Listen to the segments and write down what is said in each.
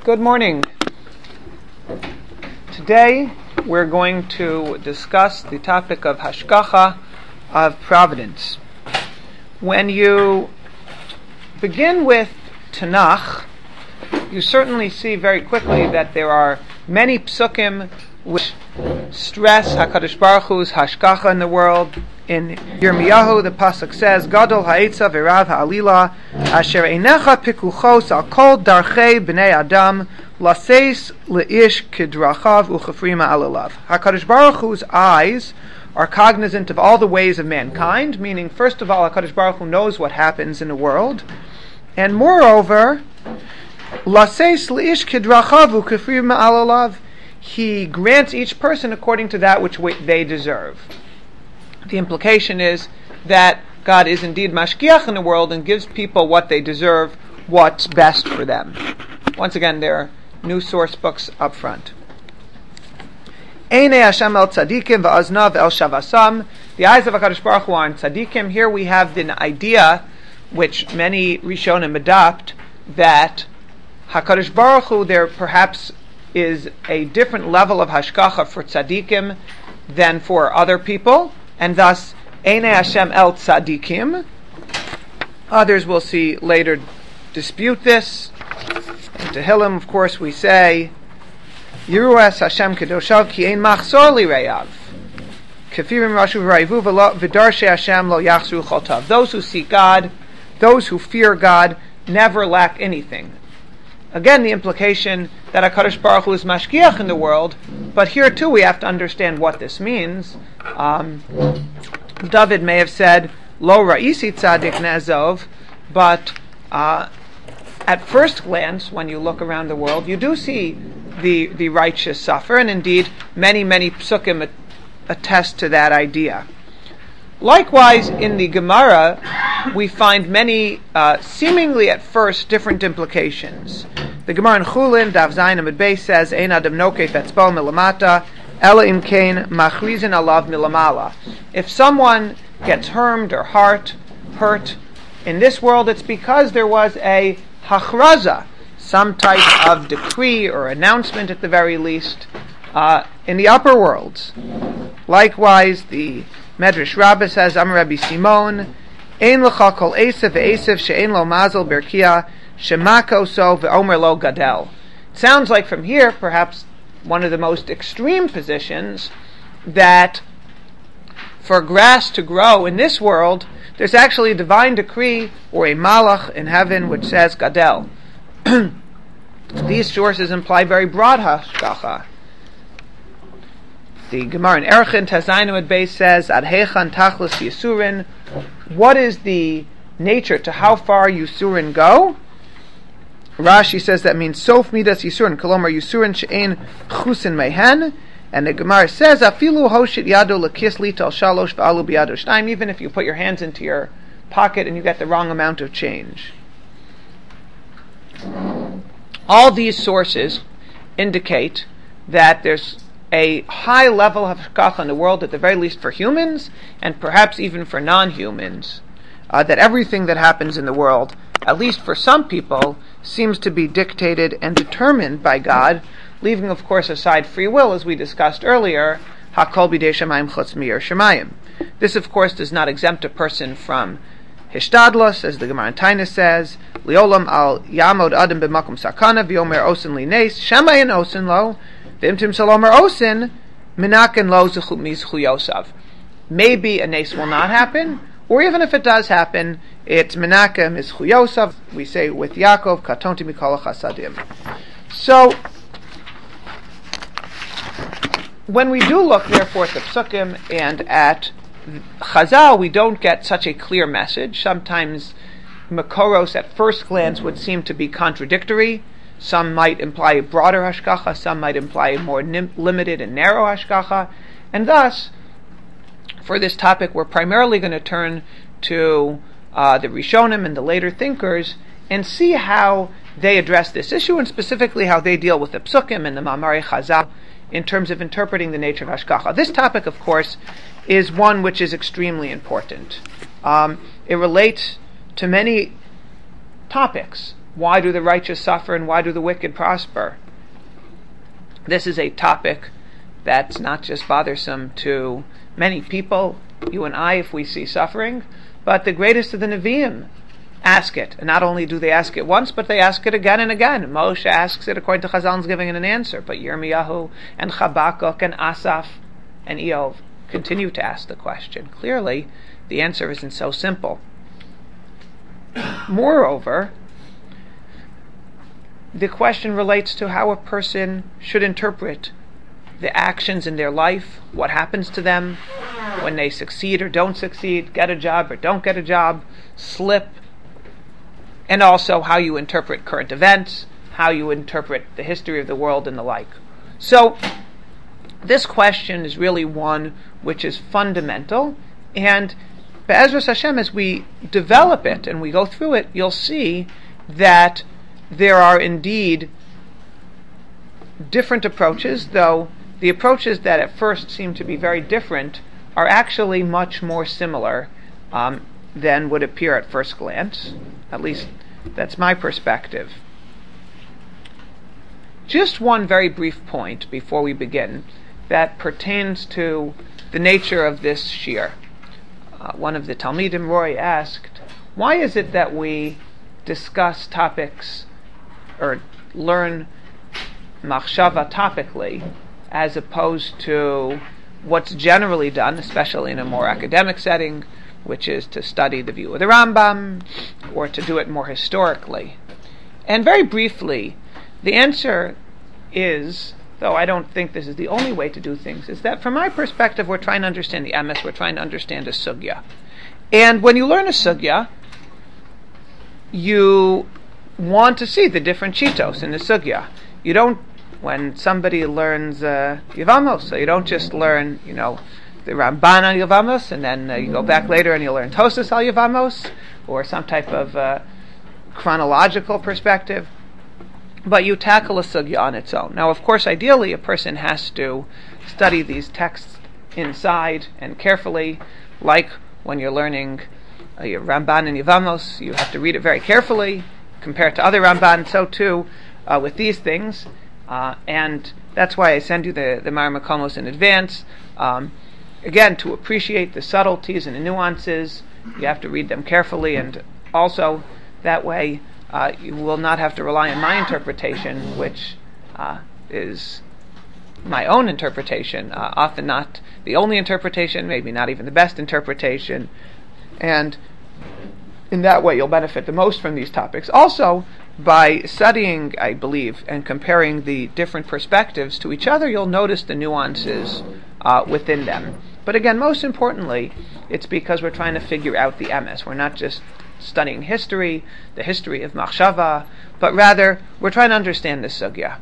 Good morning. Today we're going to discuss the topic of hashgacha, of providence. When you begin with Tanakh, you certainly see very quickly that there are many psukim which stress HaKadosh Baruch Hu's hashgacha in the world. In Yirmiyahu, the pasuk says, "Gadol ha'etza v'rav ha'alila, asher einecha pikuchos al kol darchei b'nei adam, laseis leish kidrachav uchafrima alalav." HaKadosh Baruch Hu's eyes are cognizant of all the ways of mankind, meaning, first of all, HaKadosh Baruch Hu knows what happens in the world, and moreover, laseis leish kidrachav uchafrima alalav, He grants each person according to that which they deserve. The implication is that God is indeed mashgiach in the world and gives people what they deserve, what's best for them. Once again, there are new source books up front. Einei Hashem el tzadikim va'aznav el shavasam. The eyes of HaKadosh Baruch Hu are on tzadikim. Here we have the idea, which many Rishonim adopt, that HaKadosh Baruch Hu, there perhaps is a different level of hashgacha for tzadikim than for other people, and thus Einei Hashem el tzadikim. Others we'll see later dispute this. In Tehillim, of course, we say, Yiruas Hashem kedoshav ki ein machzor lireyav, kefirim rashu v'raivu v'darshe Hashem lo yachzru chotav. Those who seek God, those who fear God, never lack anything. Again, the implication that HaKadosh Baruch Hu is mashgiach in the world, but here too we have to understand what this means. David may have said, Lo ra'isi tzadik ne'azov, but at first glance, when you look around the world, you do see the righteous suffer, and indeed many psukim attest to that idea. Likewise, in the Gemara, we find many seemingly at first different implications. The Gemara in Chulin, Daf Zayin Amud Beis says, Ein adam nokef etzbo milamata, ela im kein machrizin alav milamala. If someone gets harmed or hurt in this world, it's because there was a hachraza, some type of decree or announcement at the very least, in the upper worlds. Likewise, the Medrash Rabbah says, Amar Rabbi Simon, Ein lecha kol esav ve'esav she'ein lo mazel berkia, shemako so ve'omer lo gadel. It sounds like from here, perhaps one of the most extreme positions, that for grass to grow in this world, there's actually a divine decree or a malach in heaven which says gadel. These sources imply very broad hashgacha. The Gemara in Erchin Tazayin Amud Beis says, Ad hechan tachlis yisurin. What is the nature to how far yisurin go? Rashi says that means sof midas yisurin, kolomar yisurin she'ein chusin mehen. And the Gemara says, Afilu hoshit yado lekis lital shalosh v'alu biyado shnaim. Even if you put your hands into your pocket and you get the wrong amount of change. All these sources indicate that there's a high level of hashgacha in the world, at the very least for humans, and perhaps even for non-humans. That everything that happens in the world, at least for some people, seems to be dictated and determined by God, leaving, of course, aside free will, as we discussed earlier, hakol bidei shamayim chutz mi'yer shamayim. This, of course, does not exempt a person from hishtadlos, as the Gemara in Tainus says, liolam al yamod adam b'makom sakana v'yomer osin li nes shamayin osin lo v'imtim salomer osin minaken lo zechut mizchu yosav. Maybe a nes will not happen, or even if it does happen, it's minakem is chuyosav. We say with Yaakov, katonti mikol chasadim. So, when we do look, therefore, at the psukim and at Chazal, we don't get such a clear message. Sometimes Makoros, at first glance, would seem to be contradictory. Some might imply a broader hashgacha, some might imply a more limited and narrow hashgacha. And thus, for this topic, we're primarily going to turn to the Rishonim and the later thinkers and see how they address this issue, and specifically how they deal with the psukim and the Mamarei Chazal in terms of interpreting the nature of hashgacha. This topic, of course, is one which is extremely important. It relates to many topics Why do the righteous suffer and why do the wicked prosper? This is a topic that's not just bothersome to many people, you and I, if we see suffering, but the greatest of the Nevi'im ask it. And not only do they ask it once, but they ask it again and again. Moshe asks it according to Chazal and is giving it an answer. But Yirmiyahu and Habakkuk and Asaph and Eov continue to ask the question. Clearly, the answer isn't so simple. Moreover, the question relates to how a person should interpret the actions in their life, what happens to them when they succeed or don't succeed, get a job or don't get a job, slip, and also how you interpret current events, how you interpret the history of the world and the like. So, this question is really one which is fundamental, and Be'ezras Hashem, as we develop it and we go through it, you'll see that there are indeed different approaches, though the approaches that at first seem to be very different are actually much more similar than would appear at first glance. At least that's my perspective. Just one very brief point before we begin that pertains to the nature of this shir. One of the Talmidim, Roy, asked, why is it that we discuss topics or learn machshava topically as opposed to what's generally done, especially in a more academic setting, which is to study the view of the Rambam or to do it more historically? And very briefly, the answer is, though I don't think this is the only way to do things, is that from my perspective we're trying to understand the emes, we're trying to understand a sugya. And when you learn a sugya, you want to see the different shitos in the sugya. You don't, when somebody learns Yevamos, so you don't just learn, the Ramban on Yevamos, and then you go back later and you learn Tosas al Yevamos, or some type of chronological perspective, but you tackle a sugya on its own. Now, of course, ideally, a person has to study these texts inside and carefully, like when you're learning Ramban and Yevamos, you have to read it very carefully, compared to other Ramban, so too with these things. And that's why I send you the Mar Makomos in advance. Again, to appreciate the subtleties and the nuances, you have to read them carefully, and also that way you will not have to rely on my interpretation, which is my own interpretation, often not the only interpretation, maybe not even the best interpretation, and in that way you'll benefit the most from these topics. Also, by studying, I believe, and comparing the different perspectives to each other, you'll notice the nuances within them. But again, most importantly, it's because we're trying to figure out the emes. We're not just studying history, the history of machshava, but rather we're trying to understand the sugya.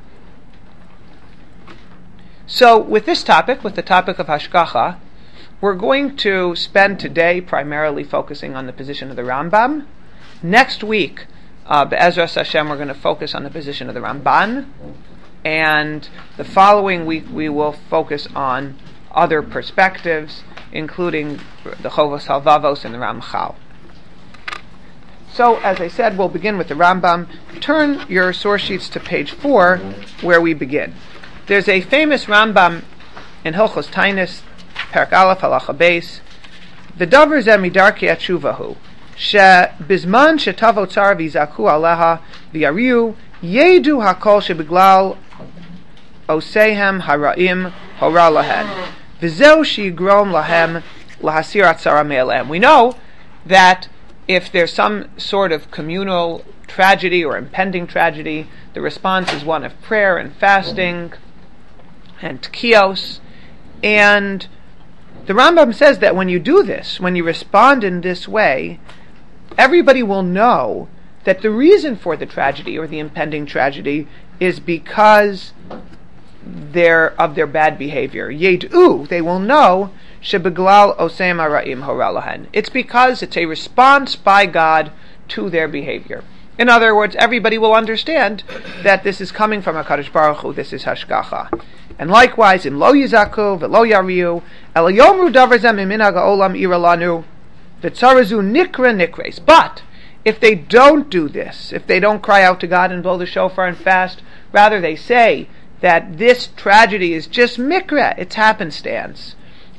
So with this topic, with the topic of hashgacha, we're going to spend today primarily focusing on the position of the Rambam. Next week, Be'ezras Hashem, we're going to focus on the position of the Ramban, and the following week we will focus on other perspectives, including the Chovos Halvavos and the Ramchal. So, as I said, we'll begin with the Rambam. Turn your source sheets to page 4, where we begin. There's a famous Rambam in Hilchos Tainis, Perek Aleph, Halacha Beis. The davar zeh midarkei atshuvahu, שבזמן שתבוא צרה ויזעקו עליה ויריעו, ידעו הכל שבגלל עושיהם הרעים הורה להן, וזהו שיגרום להם להסיר הצרה מעליהם. We know that if there's some sort of communal tragedy or impending tragedy, the response is one of prayer and fasting and tkiyos. And the Rambam says that when you do this, when you respond in this way, everybody will know that the reason for the tragedy or the impending tragedy is because of their bad behavior. Yed'u, they will know, shebeglal oseim hara'im hora lahen. It's because it's a response by God to their behavior. In other words, everybody will understand that this is coming from HaKadosh Baruch Hu, this is hashgacha. And likewise, im lo yizaku v'lo yariu, el yomru davar zeh miminhag ha'olam ira lanu, v'tzarazu nikra nikres. But if they don't do this, if they don't cry out to God and blow the shofar and fast, rather they say that this tragedy is just mikra, it's happenstance.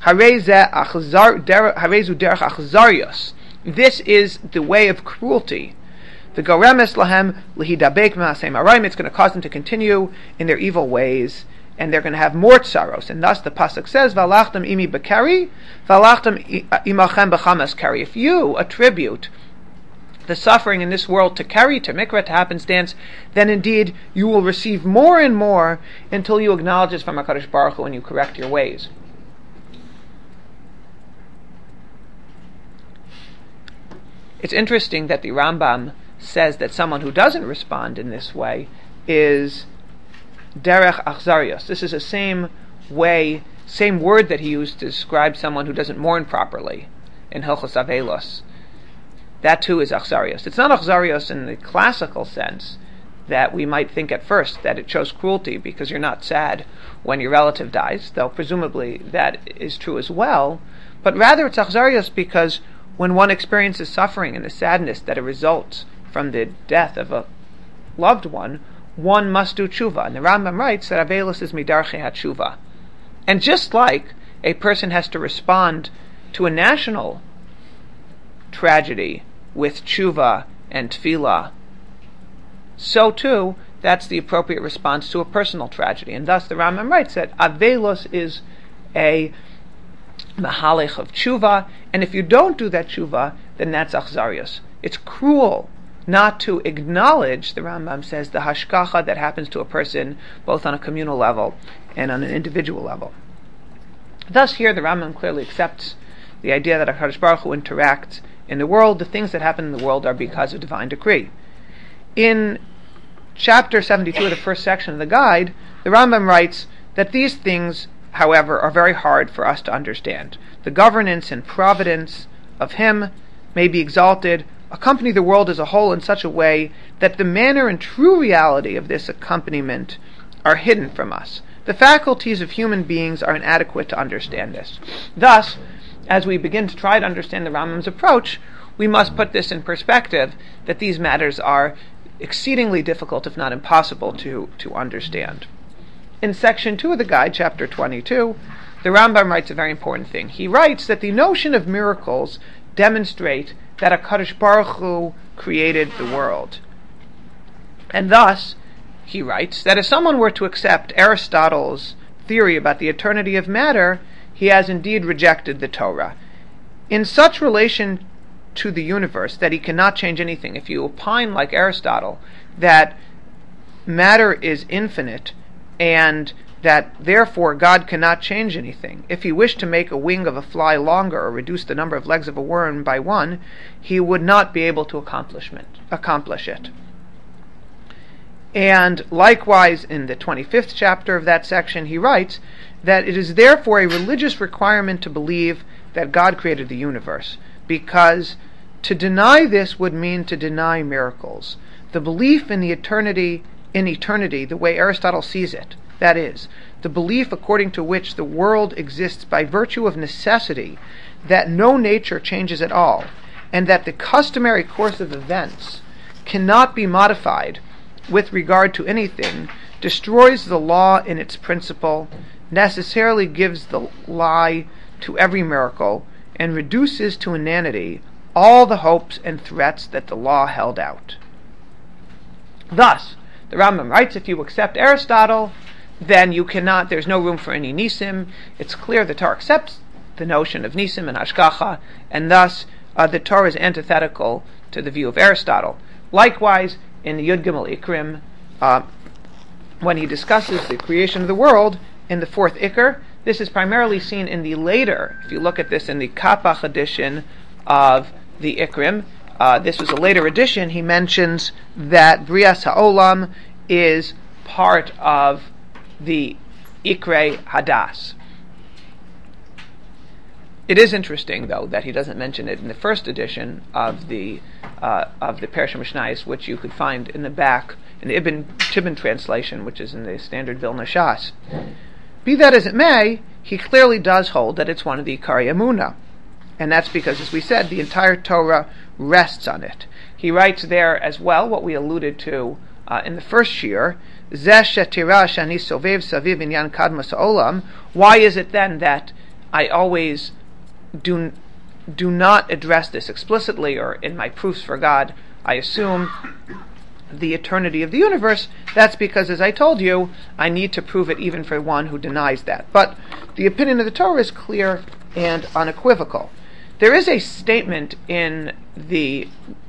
This is the way of cruelty. The goremes lahem lihidabek ma'aseh marayim. It's going to cause them to continue in their evil ways, and they're going to have more tsaros. And thus the pasuk says, "Valachtam imi bekari, valachtam imachem bechamas kari." If you attribute the suffering in this world to kari, to mikra, to happenstance, then indeed you will receive more and more until you acknowledge this from HaKadosh Baruch Hu and you correct your ways. It's interesting that the Rambam says that someone who doesn't respond in this way is derech achzarios. This is the same word that he used to describe someone who doesn't mourn properly in Hilchos Avelos. That too is achzarios. It's not achzarios in the classical sense that we might think at first that it shows cruelty because you're not sad when your relative dies, though presumably that is true as well, but rather it's achzarios because when one experiences suffering and the sadness that it results from the death of a loved one must do tshuva. And the Rambam writes that Avelos is midarchei hatshuva. And just like a person has to respond to a national tragedy with tshuva and tefillah, so too, that's the appropriate response to a personal tragedy. And thus the Rambam writes that Avelos is a mahalech of tshuva, and if you don't do that tshuva, then that's achzarios. It's cruel not to acknowledge, the Rambam says, the hashkacha that happens to a person both on a communal level and on an individual level. Thus here the Rambam clearly accepts the idea that HaKadosh Baruch Hu interacts in the world. The things that happen in the world are because of divine decree. In chapter 72 of the first section of the guide, the Rambam writes that these things, however, are very hard for us to understand. The governance and providence of Him may be exalted, accompany the world as a whole in such a way that the manner and true reality of this accompaniment are hidden from us. The faculties of human beings are inadequate to understand this. Thus, as we begin to try to understand the Rambam's approach, we must put this in perspective, that these matters are exceedingly difficult, if not impossible, to understand. In section 2 of the guide, chapter 22, the Rambam writes a very important thing. He writes that the notion of miracles demonstrate that HaKadosh Baruch Hu created the world. And thus, he writes that if someone were to accept Aristotle's theory about the eternity of matter, he has indeed rejected the Torah. In such relation to the universe that he cannot change anything, if you opine like Aristotle that matter is infinite and that therefore God cannot change anything, if he wished to make a wing of a fly longer or reduce the number of legs of a worm by one, he would not be able to accomplish it. And likewise, in the 25th chapter of that section, he writes that it is therefore a religious requirement to believe that God created the universe, because to deny this would mean to deny miracles. The belief in eternity, the way Aristotle sees it, that is, the belief according to which the world exists by virtue of necessity, that no nature changes at all, and that the customary course of events cannot be modified with regard to anything, destroys the law in its principle, necessarily gives the lie to every miracle, and reduces to inanity all the hopes and threats that the law held out. Thus, the Rambam writes, if you accept Aristotle, then there's no room for any nisim. It's clear the Torah accepts the notion of nisim and hashgacha, and thus the Torah is antithetical to the view of Aristotle. Likewise, in the Yud Gimel Ikrim, when he discusses the creation of the world in the fourth Iker, this is primarily seen in the later, if you look at this in the Kapach edition of the Ikrim, this was a later edition, he mentions that Brias Ha'olam is part of the Ikrei Hadas. It is interesting, though, that he doesn't mention it in the first edition of the Parsha Mishnayos, which you could find in the back in the Ibn Tibbon translation, which is in the standard Vilna Shas. Be that as it may, he clearly does hold that it's one of the Ikari Emunah, and that's because, as we said, the entire Torah rests on it. he writes there as well what we alluded to in the first shir. Why is it then that I always do not address this explicitly, or in my proofs for God, I assume the eternity of the universe? That's because, as I told you, I need to prove it even for one who denies that. But the opinion of the Torah is clear and unequivocal. There is a statement in the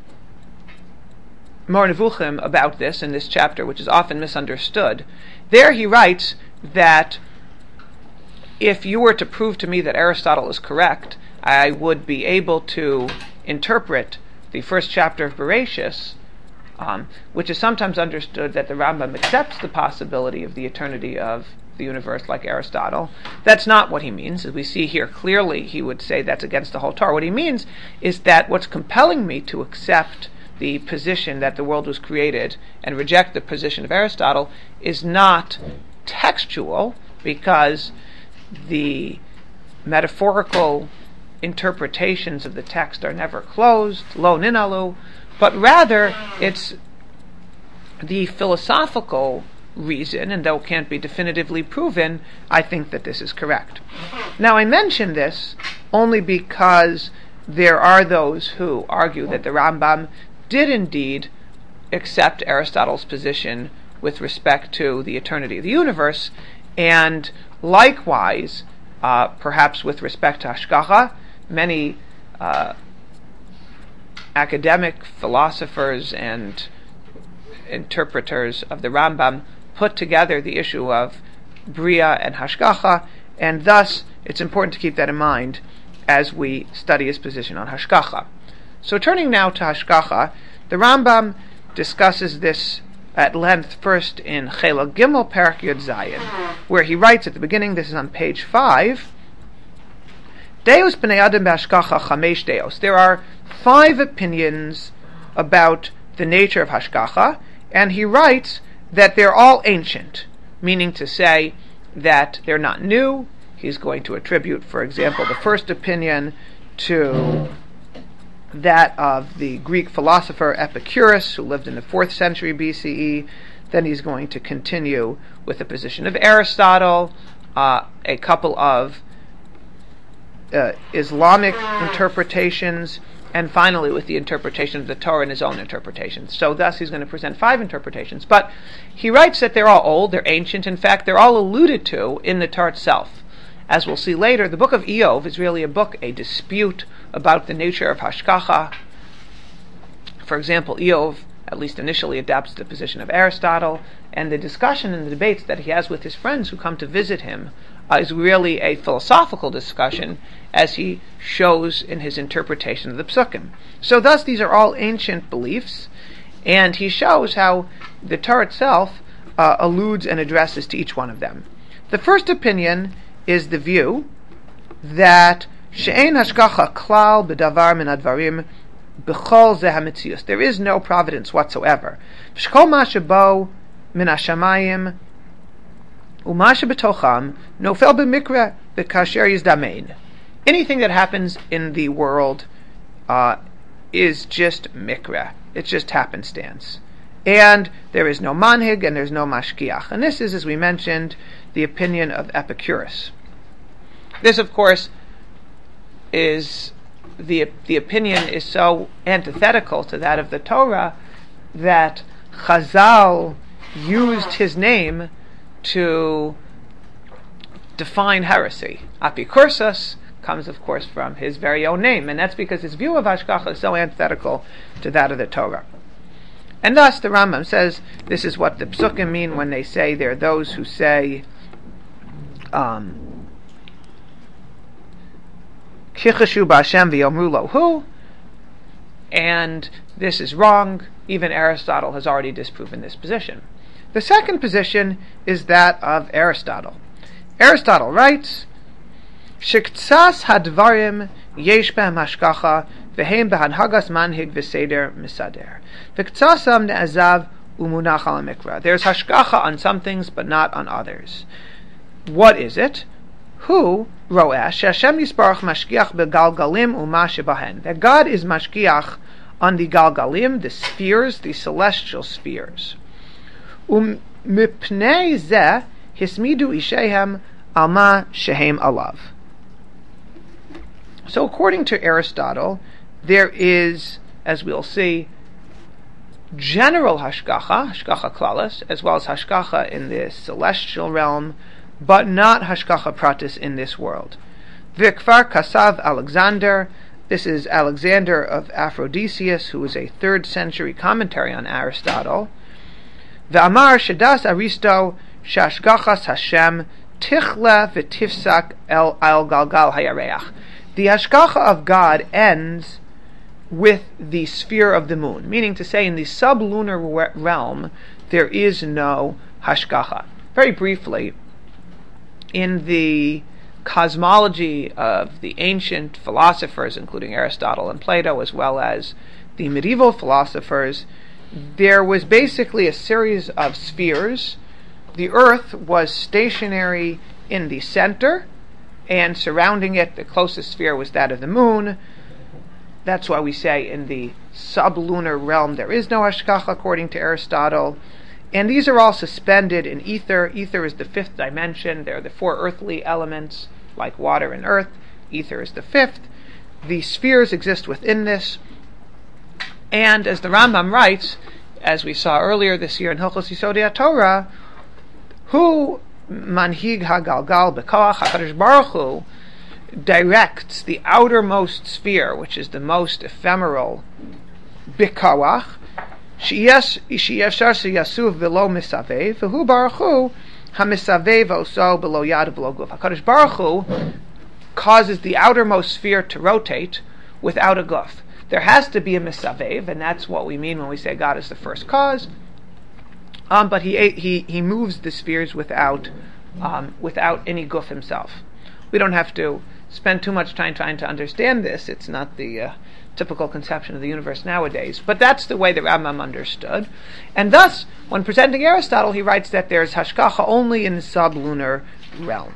Moreh Nevuchim about this in this chapter, which is often misunderstood. There he writes that if you were to prove to me that Aristotle is correct, I would be able to interpret the first chapter of Bereshis, which is sometimes understood that the Rambam accepts the possibility of the eternity of the universe like Aristotle. That's not what he means. As we see here clearly, he would say that's against the whole Torah. What he means is that what's compelling me to accept the position that the world was created and reject the position of Aristotle is not textual, because the metaphorical interpretations of the text are never closed, lo ninalu, but rather it's the philosophical reason, and though it can't be definitively proven, I think that this is correct. Now, I mention this only because there are those who argue that the Rambam did indeed accept Aristotle's position with respect to the eternity of the universe, and likewise, perhaps with respect to Hashgacha, many academic philosophers and interpreters of the Rambam put together the issue of Bria and Hashgacha, and thus it's important to keep that in mind as we study his position on Hashgacha. So turning now to Hashgacha, the Rambam discusses this at length first in Chelek Gimel Perek Yud Zayin, where he writes at the beginning, this is on page 5, Deus b'nei Adam b'Hashgacha chamesh deos. There are 5 opinions about the nature of Hashgacha, and he writes that they're all ancient, meaning to say that they're not new. He's going to attribute, for example, the first opinion to that of the Greek philosopher Epicurus, who lived in the 4th century BCE. Then he's going to continue with the position of Aristotle, a couple of Islamic interpretations, and finally with the interpretation of the Torah and his own interpretations. So thus he's going to present 5 interpretations. But he writes that they're all old, they're ancient. In fact, they're all alluded to in the Torah itself. As we'll see later, the book of Iyov is really a dispute about the nature of Hashgacha. For example, Iyov, at least initially, adapts the position of Aristotle, and the discussion and the debates that he has with his friends who come to visit him is really a philosophical discussion, as he shows in his interpretation of the Psukim. So thus, these are all ancient beliefs, and he shows how the Torah itself alludes and addresses to each one of them. The first opinion is the view that she'ein hashgacha klal b'davar min advarim b'chol zeh hametzius. There is no providence whatsoever. V'shkol ma shebo min hashamayim u'ma shebetocham nofel b'mikra b'kasher yizdamein. Anything that happens in the world is just mikra. It's just happenstance. And there is no manhig and there's no mashkiach. And this is, as we mentioned, the opinion of Epicurus. This, of course, is the opinion is so antithetical to that of the Torah that Chazal used his name to define heresy. Epicurus comes, of course, from his very own name, and that's because his view of Hashgacha is so antithetical to that of the Torah. And thus, the Rambam says, this is what the Psukim mean when they say there are those who say, Kichashu b'Hashem v'yomru lo hu, and this is wrong. Even Aristotle has already disproven this position. The second position is that of Aristotle. Aristotle writes, Shiktsas hadvarim yesh b'hem hashgacha v'heim b'hanhagas manhig v'seder misader. V'ktsasam ne'azav umunach al mikra. There's hashgacha on some things, but not on others. What is it? Who ro'esh Hashem yisbarach mashgiach begalgalim uma shebahen. That God is mashgiach on the Galgalim, the spheres, the celestial spheres. Mipnei zeh hismidu ishehem alma shehem alav. So according to Aristotle, there is, as we'll see, general hashgacha klalis, as well as hashgacha in the celestial realm, but not hashgacha pratis in this world. Vikvar Kasav Alexander, this is Alexander of Aphrodisias, who is a 3rd century commentary on Aristotle. V'amar Shadas Aristo Shashgachas Hashem Tichla V'tifsak El Galgal Hayareach. The hashgacha of God ends with the sphere of the moon, meaning to say in the sublunar realm there is no hashgacha. Very briefly, in the cosmology of the ancient philosophers, including Aristotle and Plato, as well as the medieval philosophers, there was basically a series of spheres. The earth was stationary in the center, and surrounding it, the closest sphere was that of the moon. That's why we say in the sublunar realm there is no hashgacha, according to Aristotle. And these are all suspended in ether. Ether is the 5th dimension. There are the 4 earthly elements, like water and earth. Ether is the 5th. The spheres exist within this. And as the Rambam writes, as we saw earlier this year in Hilchos Yisodei HaTorah, who manhig hagalgal bekoach, HaKadosh Baruch Hu directs the outermost sphere, which is the most ephemeral, bikoach, she'efshar sheyasuv v'lo misavev, v'hu Baruch Hu hamisavev oso b'lo yad v'lo guf. HaKadosh Baruch Hu causes the outermost sphere to rotate without a guf. There has to be a misavev, and that's what we mean when we say God is the first cause. But he moves the spheres without any guf himself. We don't have to spend too much time trying to understand this. It's not the typical conception of the universe nowadays. But that's the way the Rambam understood. And thus, when presenting Aristotle, he writes that there's hashgacha only in the sublunar realm.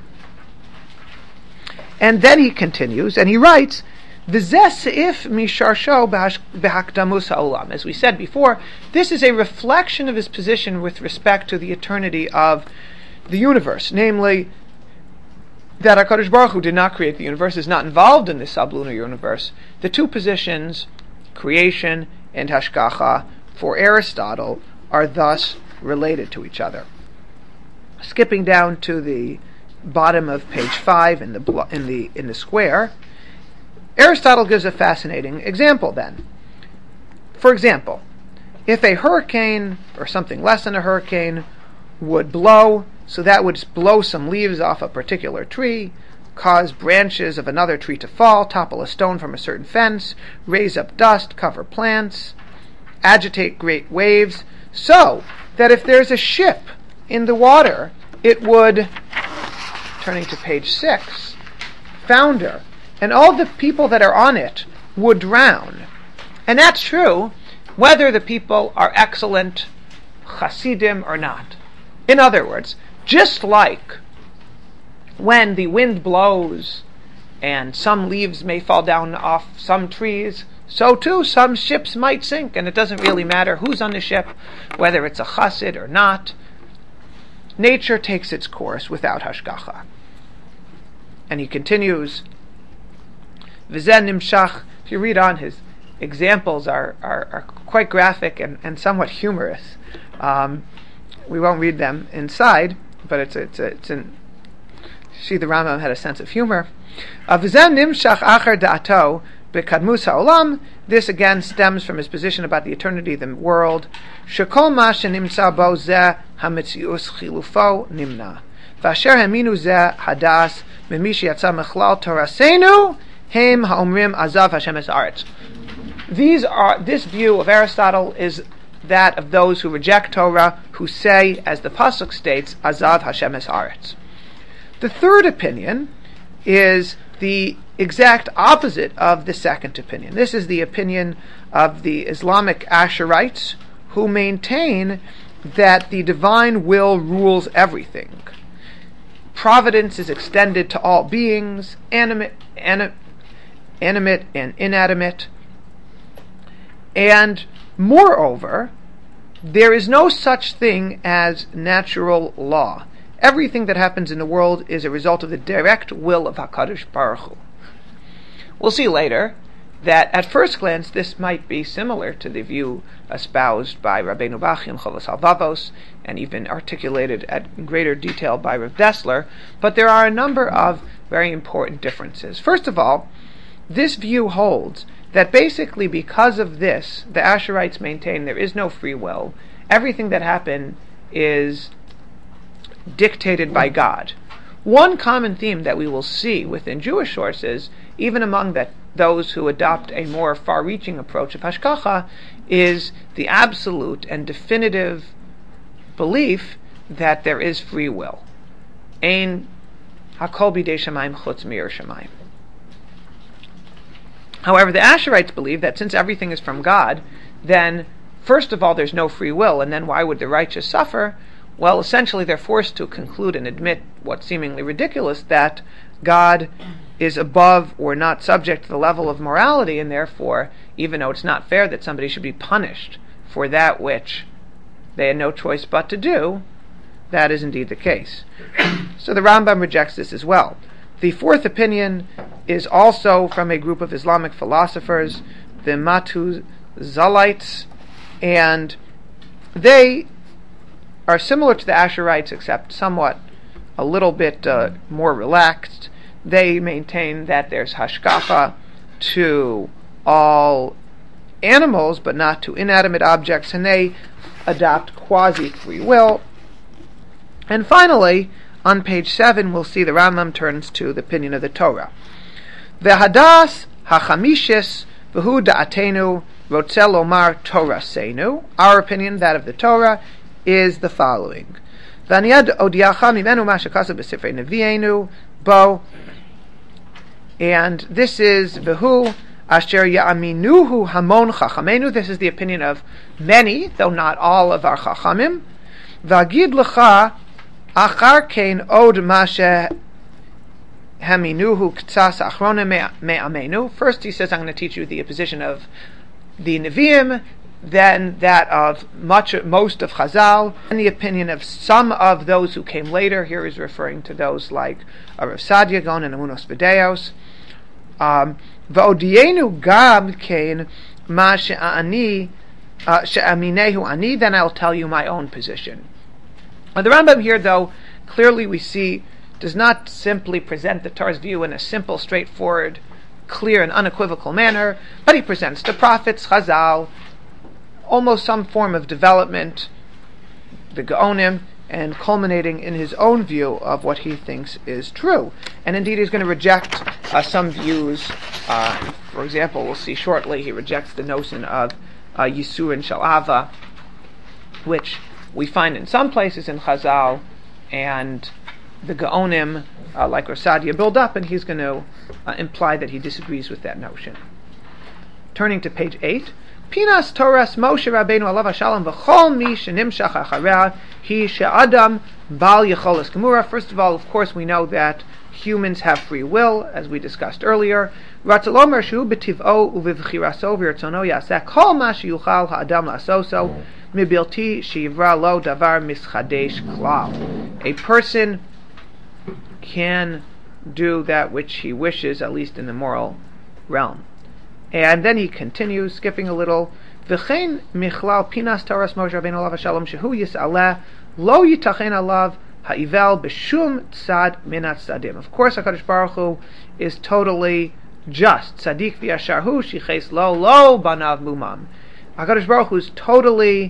And then he continues, and he writes, V'zeh seif misharsho behakdamus ha'olam. As we said before, this is a reflection of his position with respect to the eternity of the universe, namely that HaKadosh Baruch Hu did not create the universe, is not involved in the sublunar universe. The two positions, creation and hashgacha, for Aristotle, are thus related to each other. Skipping down to the bottom of page 5 in the square, Aristotle gives a fascinating example then. For example, if a hurricane, or something less than a hurricane, would blow, so that would blow some leaves off a particular tree, cause branches of another tree to fall, topple a stone from a certain fence, raise up dust, cover plants, agitate great waves, so that if there's a ship in the water, it would, turning to page 6, founder, and all the people that are on it would drown. And that's true whether the people are excellent Hasidim or not. In other words, just like when the wind blows and some leaves may fall down off some trees, so too some ships might sink, and it doesn't really matter who's on the ship, whether it's a Chassid or not. Nature takes its course without hashgacha. And he continues, V'zen nimshach. If you read on, his examples are quite graphic and somewhat humorous. We won't read them inside, but it's in. See, the Rambam had a sense of humor. V'zen nimshach achar da'ato b'kadmus ha'olam. This again stems from his position about the eternity of the world. Shekol ma shenimtza bo zeh hametzius chilufo nimna. V'asher haminu zeh hadas memishi yatsa mechlal torasenu hem haomrim azav Hashem es aretz. This view of Aristotle is that of those who reject Torah, who say, as the pasuk states, azav Hashem es aretz. The third opinion is the exact opposite of the second opinion. This is the opinion of the Islamic Asherites, who maintain that the divine will rules everything. Providence is extended to all beings, animate and inanimate, And moreover, there is no such thing as natural law. Everything that happens in the world is a result of the direct will of HaKadosh Baruch Hu. We'll see later that at first glance this might be similar to the view espoused by Rabbeinu Bachya in Chovos HaLevavos and even articulated at greater detail by Rav Dessler, but there are a number of very important differences. First of all, this view holds that basically because of this, the Asherites maintain there is no free will. Everything that happened is dictated by God. One common theme that we will see within Jewish sources, even among those who adopt a more far-reaching approach of Hashgacha, is the absolute and definitive belief that there is free will. Ein hakol bidei shamayim chutz mir shamayim. However, the Asherites believe that since everything is from God, then first of all there's no free will, and then why would the righteous suffer? Well, essentially they're forced to conclude and admit what's seemingly ridiculous, that God is above or not subject to the level of morality, and therefore, even though it's not fair that somebody should be punished for that which they had no choice but to do, that is indeed the case. So the Rambam rejects this as well. The fourth opinion is also from a group of Islamic philosophers, the Matuzalites, and they are similar to the Asherites except somewhat a little bit more relaxed. They maintain that there's hashgacha to all animals but not to inanimate objects, and they adopt quasi-free will. And finally, on page 7, we'll see the Rambam turns to the opinion of the Torah. Ve'hadas hachamishis v'hu da'atenu rotzel lomar Torah seinu. Our opinion, that of the Torah, is the following. V'aniyad odiacha mimenu ma shekasav b'sifrei nevienu bo. And this is v'hu asher ya'aminuhu hamon chachamenu. This is the opinion of many, though not all, of our chachamim. V'agid lecha achar kein od ma shehaminuhu k'tzas achrona me'amenu. First he says, I'm going to teach you the position of the Nevi'im, then that of most of Chazal, and the opinion of some of those who came later. Here he's referring to those like Rav Sadia Gaon and Amunos V'deos. V'odienu gam kein ma she'aminehu ani, then I'll tell you my own position. The Rambam here, though, clearly we see, does not simply present the Torah's view in a simple, straightforward, clear and unequivocal manner, but he presents the prophets, Chazal, almost some form of development, the Gaonim, and culminating in his own view of what he thinks is true. And indeed he's going to reject some views. For example, we'll see shortly, he rejects the notion of Yisurin Shalava, which we find in some places in Chazal, and the Gaonim, like Rav Sadia, build up, and he's going to imply that he disagrees with that notion. Turning to page 8, Pinas Toras Moshe Rabbeinu alav hashalom v'chol mi shenimshach achareh hi she'adam bal yecholas gemura. First of all, of course, we know that humans have free will, as we discussed earlier. Ratzalomer shu b'tiv'o uv'v'chiraso v'yirtzono yaseh kol ma sheyuchal ha'adam la'asoso mibilti sheyivra lo davar mischadesh klal. A person can do that which he wishes, at least in the moral realm. And then he continues, skipping a little. V'chein michlal pinas Toras Moshe Rabbeinu alav hashalom shehu yis'aleh lo yitachen alav ha'ivel b'shum tzad min hatzadim. Of course, HaKadosh Baruch Hu is totally just. Tzadik v'yashar hu shiches lo banav mumam. HaKadosh Baruch Hu is totally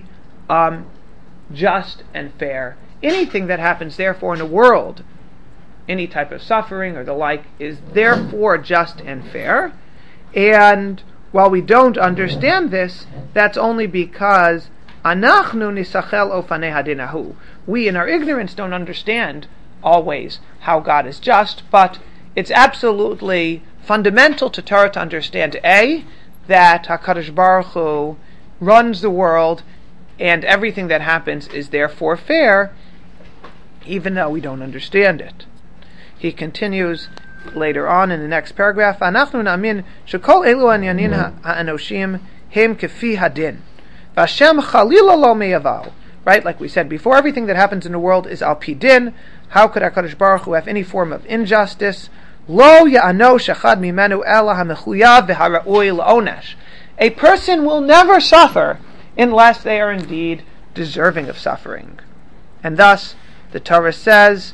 just and fair. Anything that happens, therefore, in the world, any type of suffering or the like, is therefore just and fair. And while we don't understand this, that's only because anachnu nisachel ofanei hadinahu. We, in our ignorance, don't understand always how God is just, but it's absolutely fundamental to Torah to understand A, that HaKadosh Baruch Hu runs the world, and everything that happens is therefore fair, even though we don't understand it. He continues later on in the next paragraph, Anachnu na'amin shekol elu anyanin ha'anoshim him kefi hadin. Vashem chalila lo meyaval. Right, like we said before, everything that happens in the world is al pi din. How could HaKadosh Baruch Hu have any form of injustice? Lo ya'ano shechad mimenu ela hamechuyav v'hara'ui la'onesh. A person will never suffer unless they are indeed deserving of suffering. And thus, the Torah says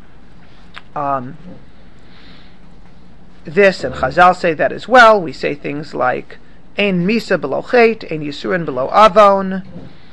this, and Chazal say that as well. We say things like, Ein misa below chet, ein yisurin below avon,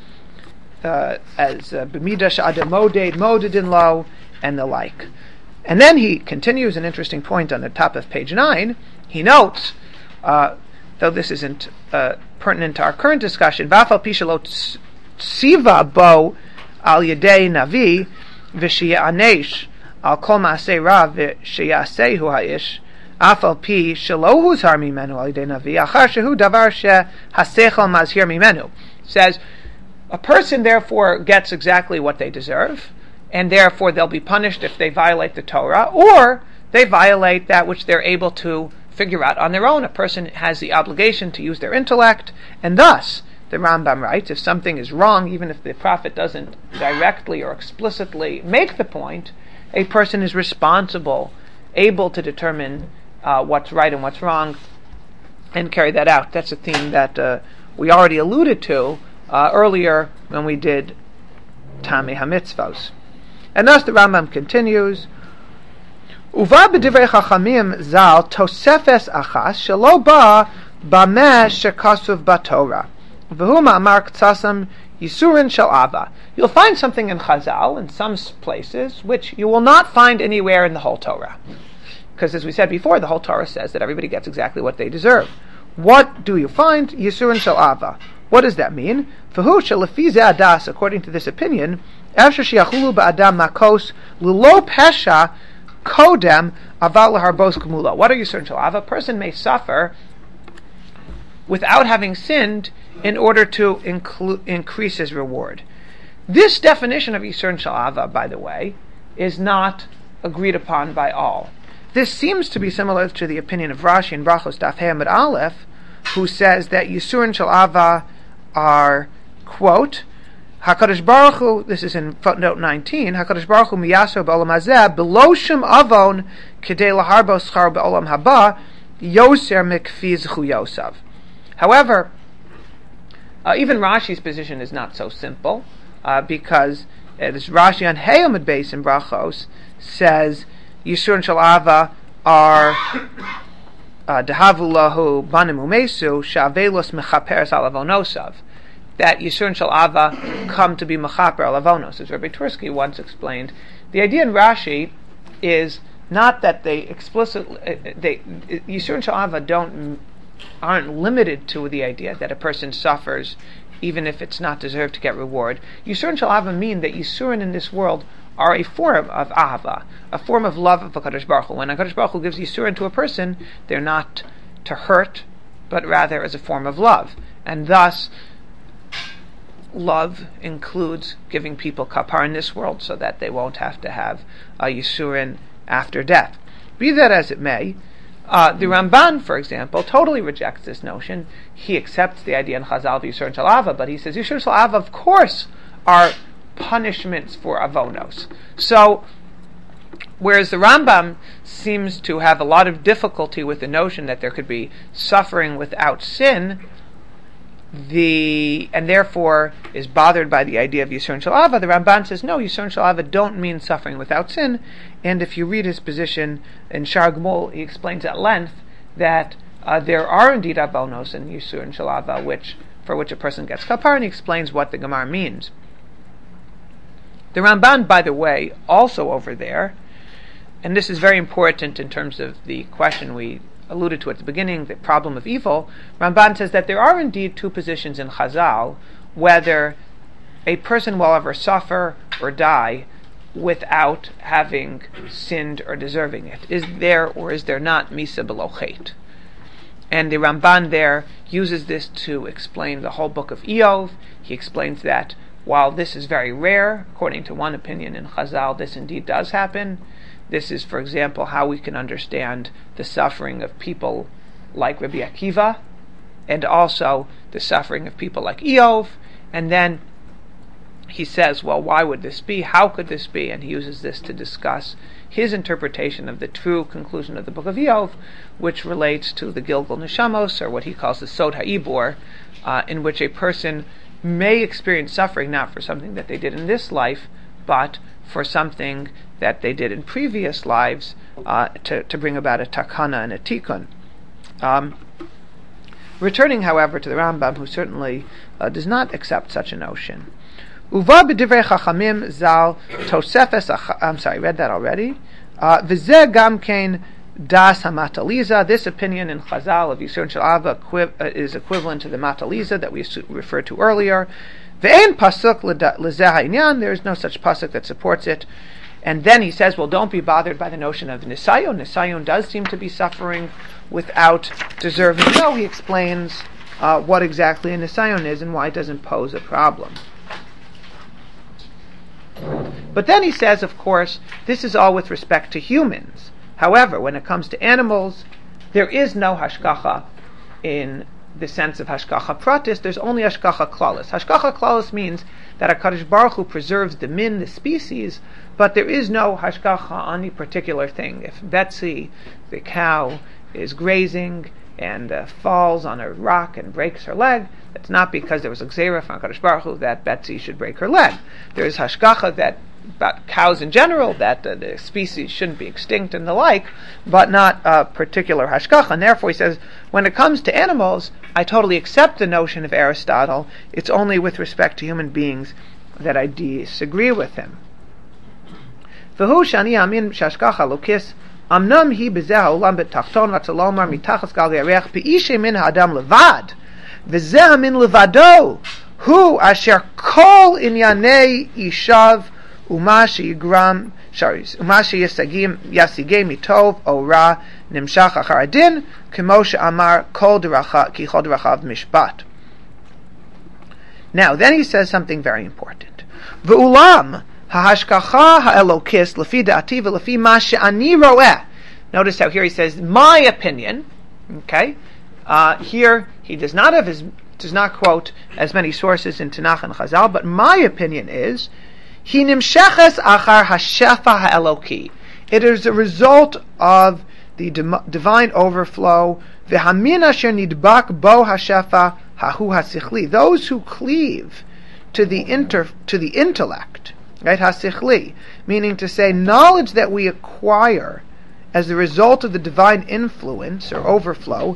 as b'midah she'adam modedin lo, and the like. And then he continues an interesting point on the top of page 9. He notes, though this isn't pertinent to our current discussion, v'afal pi shelo tziva bo al yedei navi v'sheyanesh al kol ma'aseh ra v'sheyasehu ha'ish afal pi shelo huzhar mimenu al yedei navi achar shehu davar shehasechel mazhir mimenu. Says, a person therefore gets exactly what they deserve, and therefore they'll be punished if they violate the Torah, or they violate that which they're able to figure out on their own. A person has the obligation to use their intellect, and thus, the Rambam writes, if something is wrong, even if the prophet doesn't directly or explicitly make the point, a person is responsible, able to determine what's right and what's wrong, and carry that out. That's a theme that we already alluded to earlier when we did Tamei HaMitzvos. And thus the Rambam continues, Uva b'divrei chachamim zal tosefes achas shelo ba b'meh shekasuv b'Torah v'hu ma'amar k'tzasam yisurin shel ava. You'll find something in Chazal, in some places, which you will not find anywhere in the whole Torah. Because as we said before, the whole Torah says that everybody gets exactly what they deserve. What do you find? Yisurin shel ava. What does that mean? V'hu shelefi zeh adas, according to this opinion, after shiachulu ba'adam makos lulo pesha kodem aval laharbos kumulo. What are yisurin shel ava? A person may suffer without having sinned in order to increase his reward. This definition of yisurin shel ava, by the way, is not agreed upon by all. This seems to be similar to the opinion of Rashi in Brachos Daf Hey Amud Aleph, who says that yisurin shel ava are, quote, HaKadosh Baruch Hu, this is in footnote 19, HaKadosh Baruch Hu miyaso ba'olam hazeh below shem avon kedei laharbo schar ba'olam haba yoser mikfi zchu yosav. However, even Rashi's position is not so simple, because this Rashi on Hey Amud Beis in Brachos says yisurin shel ava are dehavu lahu banim umesu shavelos mechaperes al avonosav, that yisurin shel ava come to be mechaper al avonos. As Rabbi Tursky once explained, the idea in Rashi is not that they explicitly yisurin shel ava aren't limited to the idea that a person suffers even if it's not deserved to get reward. Yisurin shel ava mean that yisurin in this world are a form of ahava, a form of love of HaKadosh Baruch Hu. When HaKadosh Baruch Hu gives yisurin to a person, they're not to hurt, but rather as a form of love. And thus, love includes giving people kapar in this world so that they won't have to have a yisurin after death. Be that as it may, the Ramban, for example, totally rejects this notion. He accepts the idea in Chazal of yisurin shel ava, but he says yisurin shel ava, of course, are punishments for avonos. So, whereas the Rambam seems to have a lot of difficulty with the notion that there could be suffering without sin, and therefore is bothered by the idea of yisurin shel ava, the Ramban says no, yisurin shel ava don't mean suffering without sin. And if you read his position in Shar Gmul, he explains at length that there are indeed avonos in yisurin shel ava, for which a person gets kapar, and he explains what the Gemara means. The Ramban, by the way, also over there, and this is very important in terms of the question we alluded to at the beginning, the problem of evil, Ramban says that there are indeed two positions in Chazal, whether a person will ever suffer or die without having sinned or deserving it. Is there or is there not misa below chet? And the Ramban there uses this to explain the whole book of Iyov. He explains that while this is very rare, according to one opinion in Chazal, this indeed does happen. This is, for example, how we can understand the suffering of people like Rabbi Akiva and also the suffering of people like Eov. And then he says, well, why would this be? How could this be? And he uses this to discuss his interpretation of the true conclusion of the book of Eov, which relates to the Gilgul Neshamos, or what he calls the Sod HaIbor, in which a person may experience suffering not for something that they did in this life, but for something that they did in previous lives, to bring about a takana and a tikkun. Returning, however, to the Rambam, who certainly does not accept such a notion. Uva b'divrei chachamim zal tosefes. I'm sorry, I read that already. V'zeh gam kein das hamataliza. This opinion in Chazal of Yisur Shalava is equivalent to the mataliza that we referred to earlier. Ve'en pasuk lezeh ha'inyan. There is no such pasuk that supports it. And then he says, well, don't be bothered by the notion of nisayon. Nisayon does seem to be suffering without deserving. No, he explains what exactly a nisayon is and why it doesn't pose a problem. But then he says, of course, this is all with respect to humans. However, when it comes to animals, there is no hashgacha in the sense of hashgacha pratis. There's only hashgacha klalis. Hashgacha klalis means that HaKadosh Baruch Hu preserves the min, the species, but there is no hashgacha on any particular thing. If Betsy, the cow, is grazing and falls on a rock and breaks her leg, that's not because there was a gzeira from HaKadosh Baruch Hu that Betsy should break her leg. There is hashgacha that about cows in general, that the species shouldn't be extinct and the like, but not a particular hashgacha. And therefore he says, when it comes to animals, I totally accept the notion of Aristotle. It's only with respect to human beings that I disagree with him. V'hu shani amin shashgacha lokis amnam hi bezeh ha'olam betachton vatzalomar mitachas gal yarech be'ishe min ha'adam levad v'zeh min levado hu asher kol inyanei ishav umashi yigram umashi yasigei mitov ora nimshach achar adin kemo she'amar kol deracha ki chol derachav mishpat. Now then he says something very important. V'ulam ha'hashgacha ha'elokis lefi da'ati v'lefi ma she'ani roeh. Notice how here he says my opinion. Okay, here he does not quote as many sources in Tanakh and Chazal, but my opinion is Hi nimsheches achar hashefa ha'eloki. It is a result of the divine overflow. V'hamin asher nidbak bo hashefa hahu hasichli. Those who cleave to the intellect, right? Hasichli, meaning to say knowledge that we acquire as the result of the divine influence or overflow.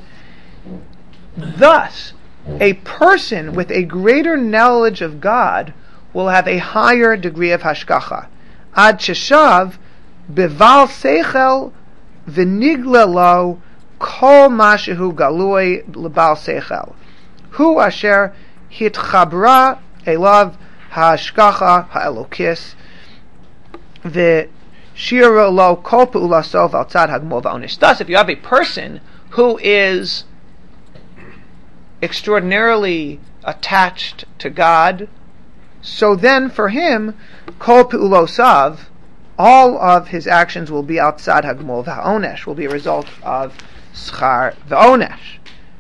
Thus, a person with a greater knowledge of God will have a higher degree of hashgacha. Ad sheshav beval seichel v'nigla lo kol mashehu galui lebal seichel hu asher hitchabra elav hashgacha ha'elokis v'shira lo kol pe'ulasov al tzad hagmol v'onish. Thus, if you have a person who is extraordinarily attached to God, so then for him, kol pe'ulosav, all of his actions will be outside hagmol v'onesh, will be a result of schar v'onesh.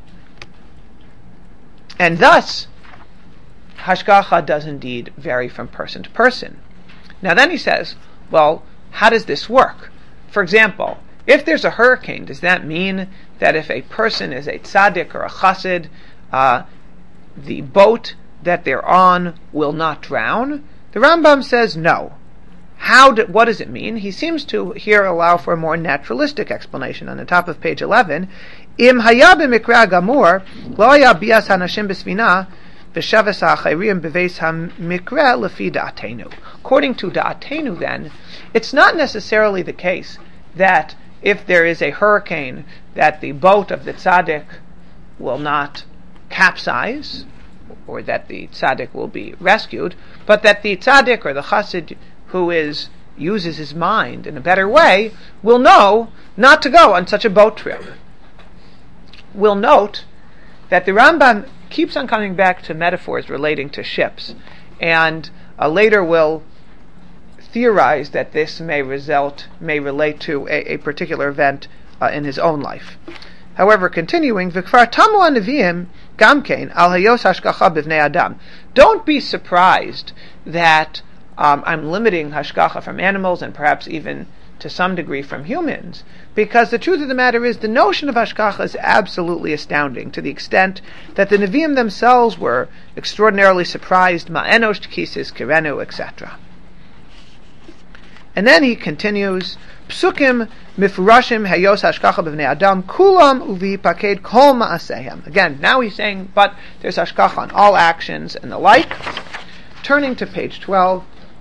And thus, hashgacha does indeed vary from person to person. Now then he says, well, how does this work? For example, if there's a hurricane, does that mean that if a person is a tzaddik or a chassid, the boat that they're on will not drown? The Rambam says no. What does it mean? He seems to here allow for a more naturalistic explanation. On the top of page 11, Im haya b'mikra gamur lo haya bias hanashim b'svina v'shavas ha'achayrim b'veis ha'mikra lefi da'atenu. According to da'atenu, then, it's not necessarily the case that if there is a hurricane that the boat of the tzaddik will not capsize, or that the tzaddik will be rescued, but that the tzaddik or the chassid who uses his mind in a better way will know not to go on such a boat trip. We'll note that the Rambam keeps on coming back to metaphors relating to ships, and later will theorize that this may relate to a particular event in his own life. However, continuing, V'kfar tamu hanevim Gamkein al hayos hashgacha b'vnei adam. Don't be surprised that I'm limiting hashgacha from animals and perhaps even to some degree from humans, because the truth of the matter is the notion of hashgacha is absolutely astounding, to the extent that the Nevi'im themselves were extraordinarily surprised, ma'enosh tkisis kirenu, etc. And then he continues, Psukim mifurashim hayos hashgacha b'vnei adam kulam uvi paked kol ma'asehem. Again, now he's saying, but there's hashgacha on all actions and the like. Turning to page 12,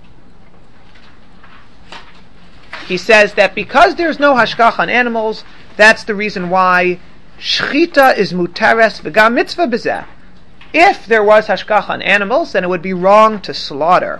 he says that because there's no hashgacha on animals, that's the reason why shchita is muteres v'gam mitzvah b'zeh. If there was hashgacha on animals, then it would be wrong to slaughter.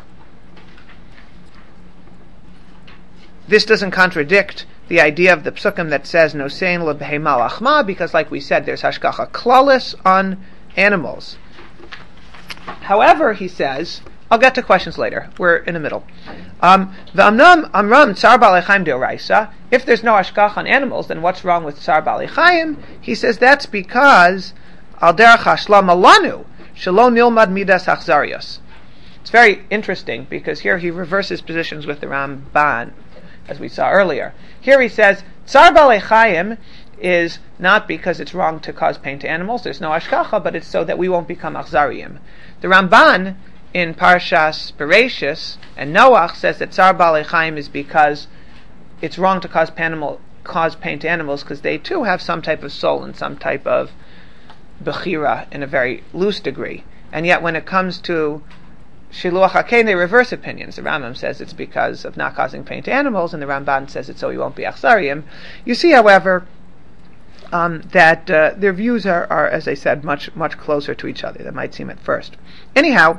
This doesn't contradict the idea of the psukim that says nosein lebehema lachma, because like we said, there's hashgacha klalis on animals. However, he says, I'll get to questions later. We're in the middle. V'amnam amram tsar ba'alei chaim deoraisa. If there's no hashgacha on animals, then what's wrong with tsar ba'alei chaim? He says that's because al derech hashlam alanu shelo nilmad midas achzarios. It's very interesting because here he reverses positions with the Ramban, as we saw earlier. Here he says tsar ba'alei chaim is not because it's wrong to cause pain to animals. There's no hashgacha, but it's so that we won't become achzariyim. The Ramban in Parshas Bereshis and Noach says that Tsar Ba'alei Chaim is because it's wrong to cause pain to animals because they too have some type of soul and some type of bechira in a very loose degree. And yet when it comes to Shiluach HaKein, they reverse opinions. The Rambam says it's because of not causing pain to animals, and the Ramban says it's so he won't be achzariyim. You see, however, that their views are, as I said, much closer to each other than might seem at first. Anyhow,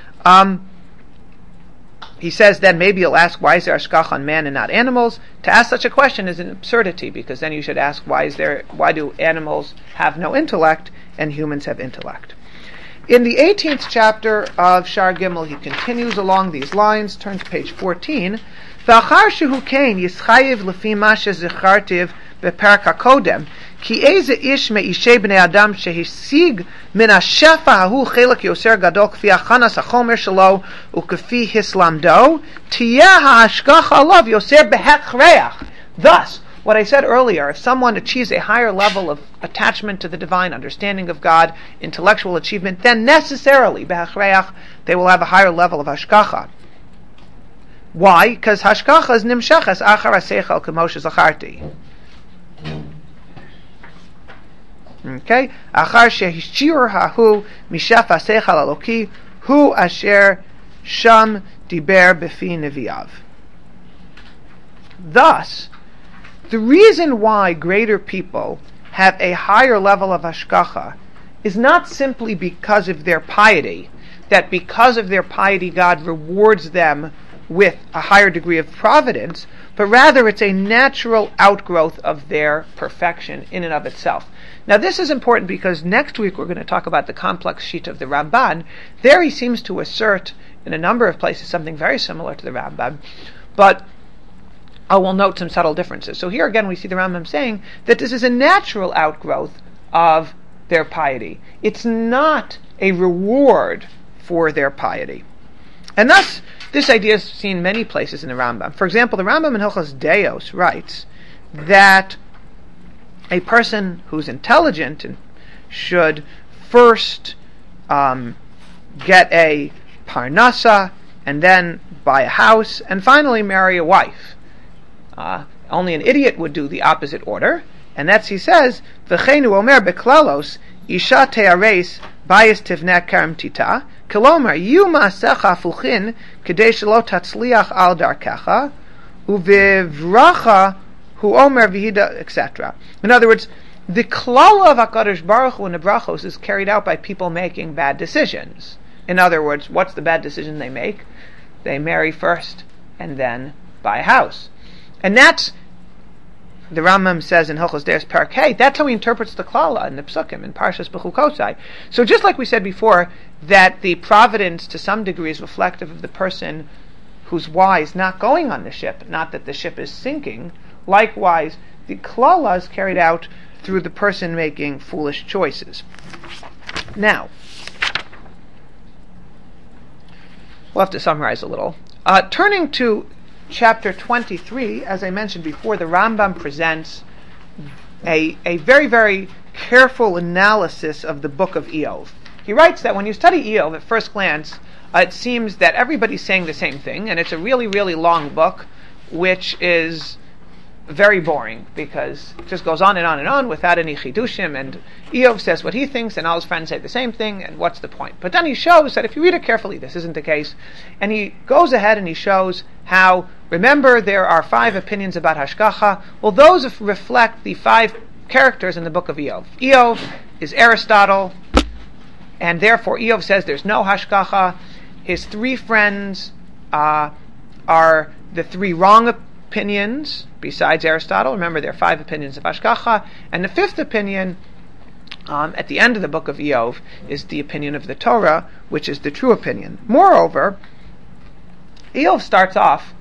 he says then maybe you'll ask, why is there hashgacha on man and not animals? To ask such a question is an absurdity, because then you should ask, why do animals have no intellect and humans have intellect? In the 18th chapter of Shar Gimel, he continues along these lines. Turn to page 14. V'achar shehu kein yischayev lefi ma shezichartiv beperek hakodem ki eze ish me'ishei bnei adam shehisig min hashefa hahu chelak yoser gadol kfi achanas hachomer shelo ukefi hislamdo tiyeh ha'hashgacha alav yoser behechreach. Thus, what I said earlier, if someone achieves a higher level of attachment to the divine, understanding of God, intellectual achievement, then necessarily, behechreach, they will have a higher level of hashgacha. Why? Because hashgacha is nimshachas achar haseichel k'moshe zacharti. Okay? Achar shehishir hahu mishaf haseichel aloki hu asher sham diber befi neviav. Thus, the reason why greater people have a higher level of hashgacha is not simply because of their piety, that because of their piety God rewards them with a higher degree of providence, but rather it's a natural outgrowth of their perfection in and of itself. Now this is important because next week we're going to talk about the complex sheet of the Ramban. There he seems to assert in a number of places something very similar to the Rambam, but I will note some subtle differences. So here again we see the Rambam saying that this is a natural outgrowth of their piety. It's not a reward for their piety. And thus, this idea is seen many places in the Rambam. For example, the Rambam in Hilchos Deos writes that a person who's intelligent should first get a parnasa, and then buy a house, and finally marry a wife. Only an idiot would do the opposite order, and that's, he says, V'cheinu omer beklalos isha te'ares bayis tivneh kerem tita Kilomer, yu ma'asecha afuchin kedei shelo tatzliach al darkecha uvivracha hu omer v'hida, etc. In other words, the klala of HaKadosh Baruch Hu in the brachos is carried out by people making bad decisions. In other words, what's the bad decision they make? They marry first and then buy a house. And that's, the Rambam says in Hilchos Deos Perek Hey, that's how he interprets the klala in the psukim in Parshas Bechukosai. So just like we said before, that the providence to some degree is reflective of the person who's wise not going on the ship, not that the ship is sinking. Likewise, the klala is carried out through the person making foolish choices. Now, we'll have to summarize a little. Turning to chapter 23, as I mentioned before, the Rambam presents a very, very careful analysis of the book of Iyov. He writes that when you study Iyov at first glance, it seems that everybody's saying the same thing, and it's a really, really long book, which is very boring, because it just goes on and on and on without any chidushim, and Iyov says what he thinks, and all his friends say the same thing, and what's the point? But then he shows that if you read it carefully, this isn't the case, and he goes ahead and he shows how, remember, there are 5 opinions about Hashgacha. Well, those reflect the 5 characters in the book of Iyov. Iyov is Aristotle, and therefore Iyov says there's no Hashgacha. His 3 friends are the 3 wrong opinions, besides Aristotle. Remember, there are 5 opinions of Hashgacha, and the 5th opinion, at the end of the book of Iyov, is the opinion of the Torah, which is the true opinion. Moreover, Iyov starts off,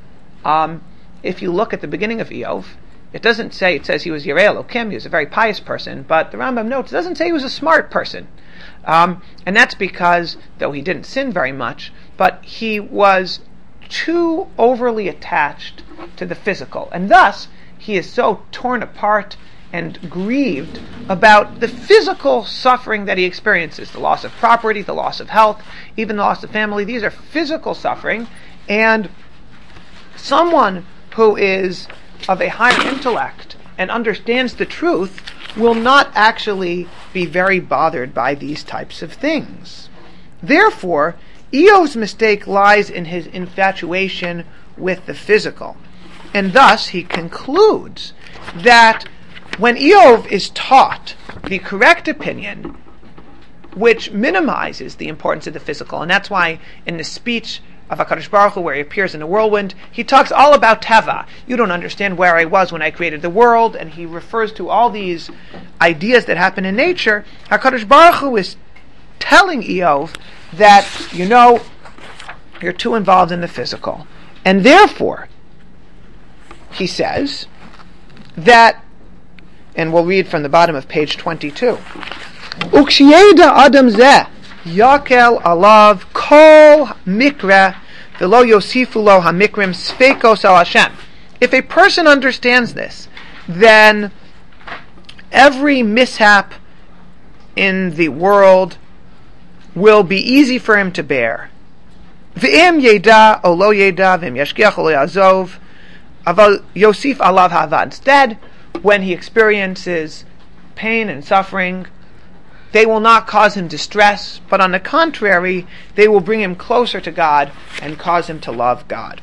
if you look at the beginning of Iyov, it says he was Yirei Elokim, he was a very pious person, but the Rambam notes, it doesn't say he was a smart person. And that's because, though he didn't sin very much, but he was too overly attached to the physical. And thus, he is so torn apart and grieved about the physical suffering that he experiences. The loss of property, the loss of health, even the loss of family. These are physical suffering. And someone who is of a higher intellect and understands the truth will not actually be very bothered by these types of things. Therefore, Iyov's mistake lies in his infatuation with the physical. And thus he concludes that when Iyov is taught the correct opinion, which minimizes the importance of the physical, and that's why in the speech of HaKadosh Baruch Hu, where he appears in a whirlwind, he talks all about Teva. You don't understand where I was when I created the world, and he refers to all these ideas that happen in nature. HaKadosh Baruch Hu is telling Iyov that, you're too involved in the physical. And therefore, he says that, and we'll read from the bottom of page 22, Ukshiyeda Adam Zeh Yakel alav kol mikra v'lo yosifu lo hamikrim sfeikos al Hashem. If a person understands this, then every mishap in the world will be easy for him to bear. V'im yeda o lo yeda v'im yashkiach o lo yazov aval yosif alav hava. Instead, when he experiences pain and suffering, they will not cause him distress, but on the contrary, they will bring him closer to God and cause him to love God.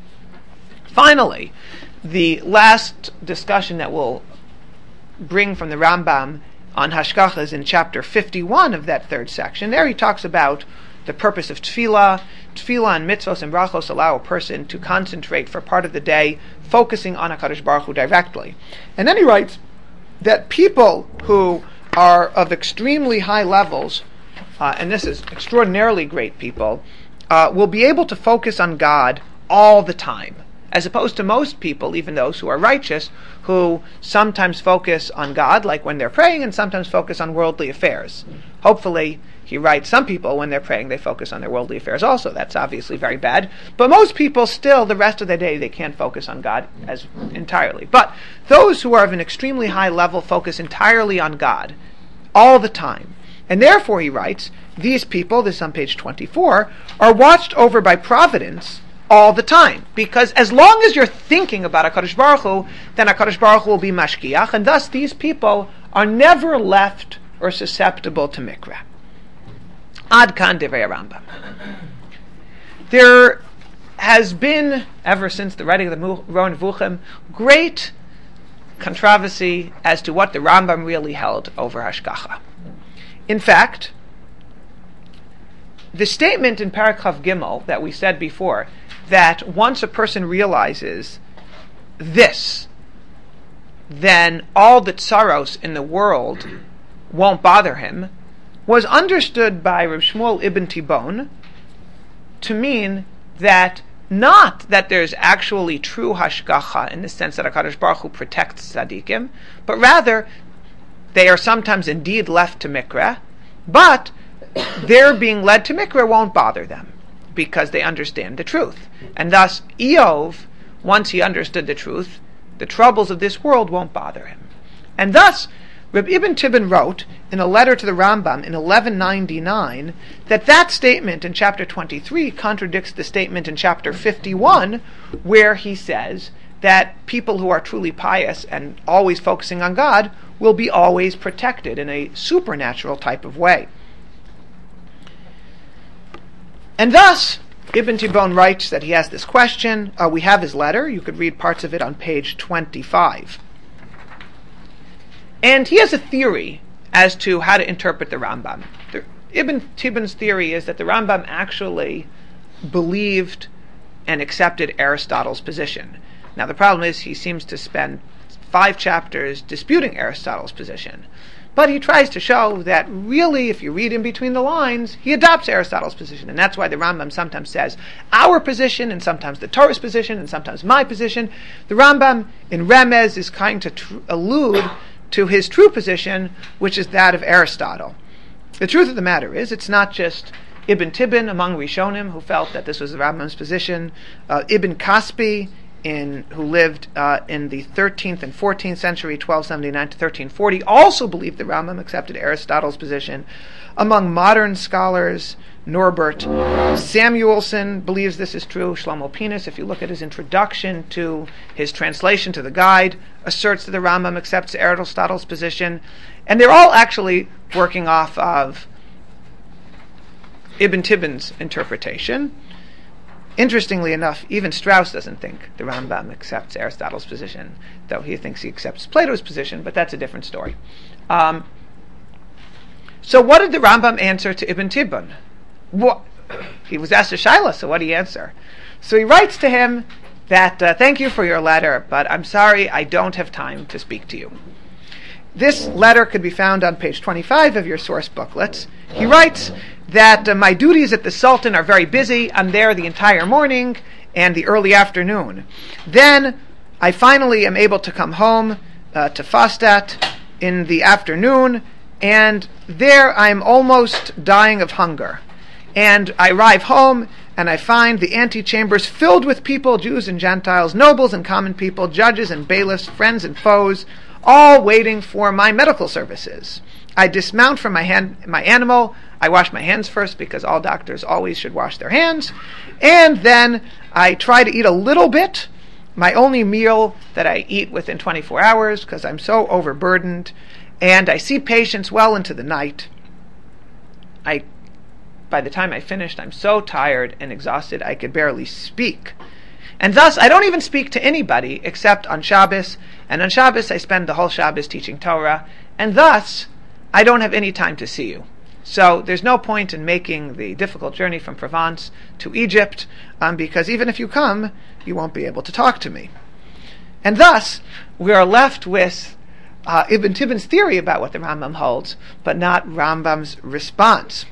Finally, the last discussion that we'll bring from the Rambam on Hashgacha is in chapter 51 of that 3rd section. There he talks about the purpose of tefillah. Tefillah and mitzvos and brachos allow a person to concentrate for part of the day, focusing on HaKadosh Baruch Hu directly. And then he writes that people who are of extremely high levels, and this is extraordinarily great people, will be able to focus on God all the time, as opposed to most people, even those who are righteous, who sometimes focus on God, like when they're praying, and sometimes focus on worldly affairs. Hopefully, he writes, some people, when they're praying, they focus on their worldly affairs also. That's obviously very bad. But most people still, the rest of the day, they can't focus on God as entirely. But those who are of an extremely high level focus entirely on God all the time. And therefore, he writes, these people, this is on page 24, are watched over by providence all the time. Because as long as you're thinking about HaKadosh Baruch Hu, then HaKadosh Baruch Hu will be mashkiach, and thus these people are never left or susceptible to mikra. Ad kan divrei Rambam. There has been, ever since the writing of the Moreh Nevuchim, great controversy as to what the Rambam really held over Hashgacha. In fact, the statement in Parak Chav Gimel that we said before, that once a person realizes this, then all the tsaros in the world won't bother him, was understood by Reb Shmuel Ibn Tibon to mean that not that there's actually true hashgacha in the sense that HaKadosh Baruch Hu protects tzaddikim, but rather they are sometimes indeed left to mikra, But their being led to mikveh won't bother them because they understand the truth. And thus, Eov, once he understood the truth, the troubles of this world won't bother him. And thus, Reb Ibn Tibbon wrote in a letter to the Rambam in 1199 that statement in chapter 23 contradicts the statement in chapter 51 where he says that people who are truly pious and always focusing on God will be always protected in a supernatural type of way. And thus, Ibn Tibbon writes that he has this question. We have his letter. You could read parts of it on page 25. And he has a theory as to how to interpret the Rambam. Ibn Tibbon's theory is that the Rambam actually believed and accepted Aristotle's position. Now the problem is he seems to spend 5 chapters disputing Aristotle's position. But he tries to show that really, if you read in between the lines, he adopts Aristotle's position. And that's why the Rambam sometimes says our position, and sometimes the Torah's position, and sometimes my position. The Rambam in Remez is trying to allude to his true position, which is that of Aristotle. The truth of the matter is, it's not just Ibn Tibbon among Rishonim who felt that this was the Rambam's position. Ibn Kaspi, who lived in the 13th and 14th century, 1279 to 1340, also believed the Rambam accepted Aristotle's position. Among modern scholars, Norbert Samuelson believes this is true. Shlomo Pinas, if you look at his introduction to his translation to the guide, asserts that the Rambam accepts Aristotle's position. And they're all actually working off of Ibn Tibbon's interpretation. Interestingly enough, even Strauss doesn't think the Rambam accepts Aristotle's position, though he thinks he accepts Plato's position, but that's a different story. So what did the Rambam answer to Ibn Tibbon? He was asked a shaila, so what did he answer? So he writes to him that, thank you for your letter, but I'm sorry, I don't have time to speak to you. This letter could be found on page 25 of your source booklets. He writes that my duties at the Sultan are very busy. I'm there the entire morning and the early afternoon. Then I finally am able to come home to Fastat in the afternoon, and there I'm almost dying of hunger. And I arrive home and I find the antechambers filled with people, Jews and Gentiles, nobles and common people, judges and bailiffs, friends and foes, all waiting for my medical services. I dismount from my animal. I wash my hands first because all doctors always should wash their hands. And then I try to eat a little bit, my only meal that I eat within 24 hours because I'm so overburdened. And I see patients well into the night. By the time I finished, I'm so tired and exhausted I could barely speak. And thus, I don't even speak to anybody except on Shabbos. And on Shabbos, I spend the whole Shabbos teaching Torah. And thus, I don't have any time to see you. So there's no point in making the difficult journey from Provence to Egypt, because even if you come, you won't be able to talk to me. And thus, we are left with Ibn Tibbon's theory about what the Rambam holds, but not Rambam's response.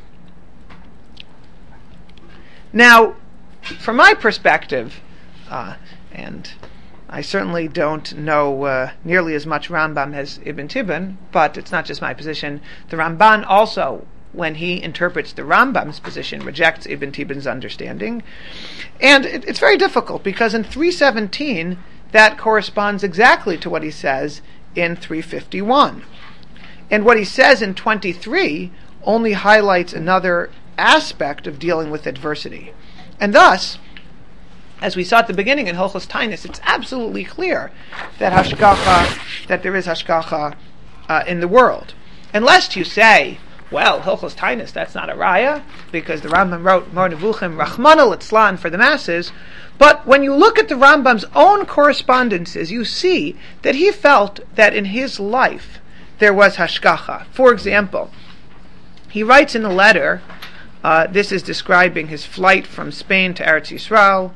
Now, from my perspective, and I certainly don't know nearly as much Rambam as Ibn Tibbon, but it's not just my position. The Ramban also, when he interprets the Rambam's position, rejects Ibn Tibbon's understanding. And it's very difficult, because in 317, that corresponds exactly to what he says in 351. And what he says in 23 only highlights another aspect of dealing with adversity. And thus, as we saw at the beginning in Hilchos Tainus, it's absolutely clear that there is hashgacha in the world. Unless you say, well, Hilchos Tainus, that's not a raya, because the Rambam wrote Mor Nevuchim Rachmana Litzlan for the masses. But when you look at the Rambam's own correspondences, you see that he felt that in his life there was hashgacha. For example, he writes in a letter, this is describing his flight from Spain to Eretz Yisrael.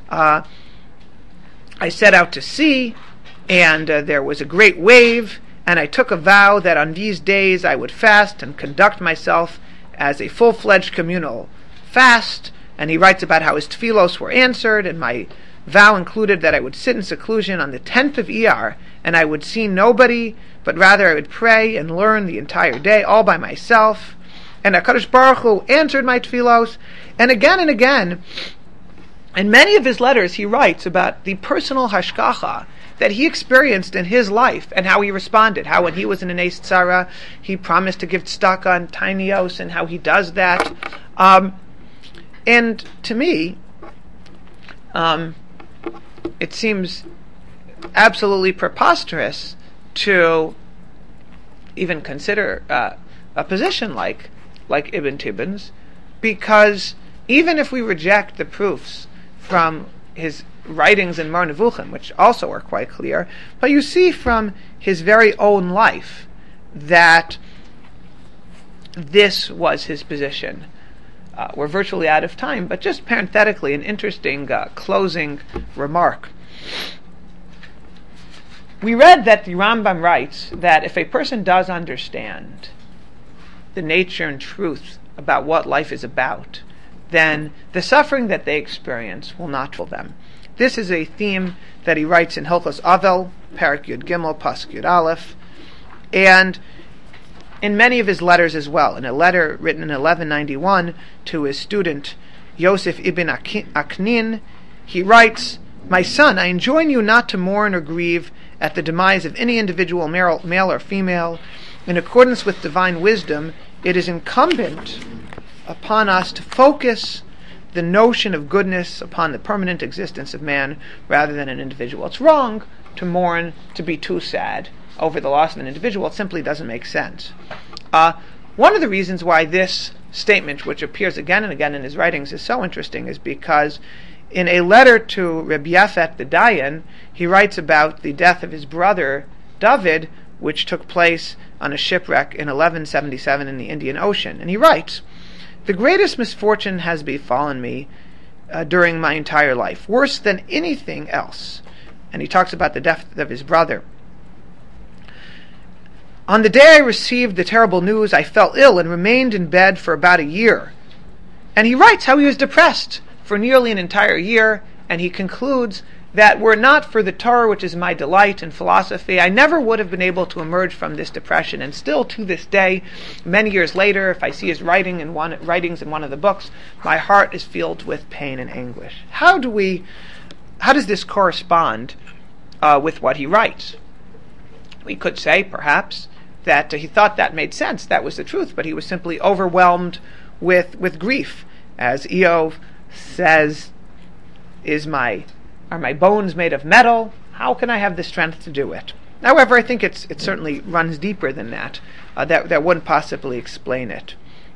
I set out to sea, and there was a great wave, and I took a vow that on these days I would fast and conduct myself as a full-fledged communal fast. And he writes about how his tefillos were answered, and my vow included that I would sit in seclusion on the 10th of Iyar, and I would see nobody, but rather I would pray and learn the entire day all by myself. and HaKadosh Baruch Hu answered my tefillos. And again, in many of his letters, he writes about the personal hashgacha that he experienced in his life and how he responded. How when he was in an Eis Tzara, he promised to give tzedakah on tinios, and how he does that. And to me, it seems absolutely preposterous to even consider a position like Ibn Tibbon's, because even if we reject the proofs from his writings in Mar Nevuchim, which also are quite clear, but you see from his very own life that this was his position. We're virtually out of time, but just parenthetically, an interesting closing remark. We read that the Rambam writes that if a person does understand the nature and truth about what life is about, then the suffering that they experience will not trouble them. This is a theme that he writes in Hilchos Avel, Parak Yud Gimel, Pasuk Yud Aleph, and in many of his letters as well. In a letter written in 1191 to his student Yosef ibn Aknin, he writes, "My son, I enjoin you not to mourn or grieve at the demise of any individual male or female. In accordance with divine wisdom, it is incumbent upon us to focus the notion of goodness upon the permanent existence of man rather than an individual." It's wrong to mourn, to be too sad over the loss of an individual. It simply doesn't make sense. One of the reasons why this statement, which appears again and again in his writings, is so interesting is because in a letter to Rabbi Yafet the Dayan, he writes about the death of his brother David, which took place on a shipwreck in 1177 in the Indian Ocean. And he writes, "The greatest misfortune has befallen me during my entire life, worse than anything else." And he talks about the death of his brother. "On the day I received the terrible news, I fell ill and remained in bed for about a year." And he writes how he was depressed for nearly an entire year, and he concludes that were it not for the Torah, which is my delight, and philosophy, I never would have been able to emerge from this depression. And still to this day, many years later, if I see his writings in one of the books, my heart is filled with pain and anguish. How does this correspond with what he writes? We could say, perhaps, that he thought that made sense, that was the truth, but he was simply overwhelmed with grief. As Eov says, are my bones made of metal? How can I have the strength to do it? However, I think it certainly runs deeper than that. That wouldn't possibly explain it.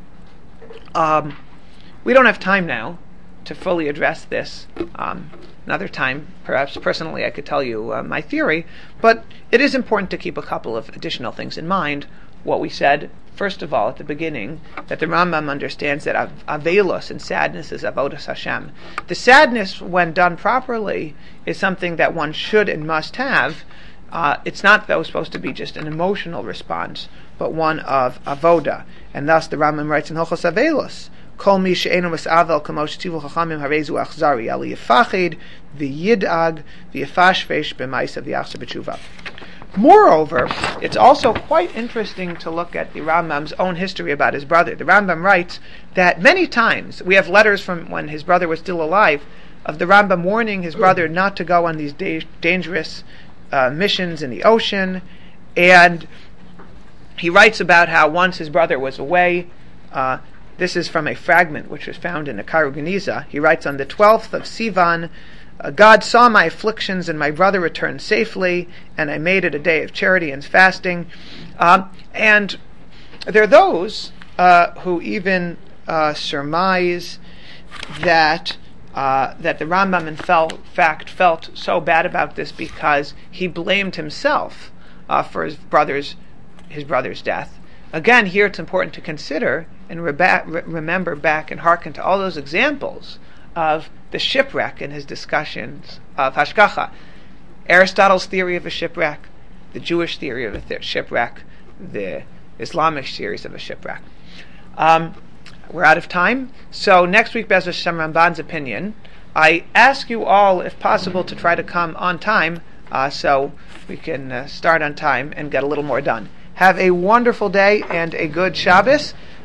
We don't have time now to fully address this. Another time, perhaps personally, I could tell you my theory, but it is important to keep a couple of additional things in mind. What we said, first of all, at the beginning, that the Rambam understands that avelos and sadness is avodas Hashem. The sadness, when done properly, is something that one should and must have. It's not, though, supposed to be just an emotional response, but one of avoda. And thus the Rambam writes in Hilchos Avelos, Kol mi she'enu mis'avel kamo shetivu chachamim harezu achzari ali yifachid v'yid'ag v'yifashvesh b'maisa v'yachzer b'tshuva. Moreover, it's also quite interesting to look at the Rambam's own history about his brother. The Rambam writes that many times, we have letters from when his brother was still alive, of the Rambam warning his brother not to go on these dangerous missions in the ocean, and he writes about how once his brother was away. This is from a fragment which was found in the Cairo Geniza. He writes, on the 12th of Sivan, God saw my afflictions and my brother returned safely, and I made it a day of charity and fasting. And there are those who even surmise that the Rambam in fact felt so bad about this because he blamed himself for his brother's death. Again, here it's important to consider and remember back and hearken to all those examples of the shipwreck in his discussions of Hashgacha. Aristotle's theory of a shipwreck, the Jewish theory of a shipwreck, the Islamic theories of a shipwreck. We're out of time, so next week, Be'ez Hashem, Ramban's opinion. I ask you all, if possible, to try to come on time so we can start on time and get a little more done. Have a wonderful day and a good Shabbos.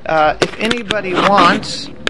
if anybody wants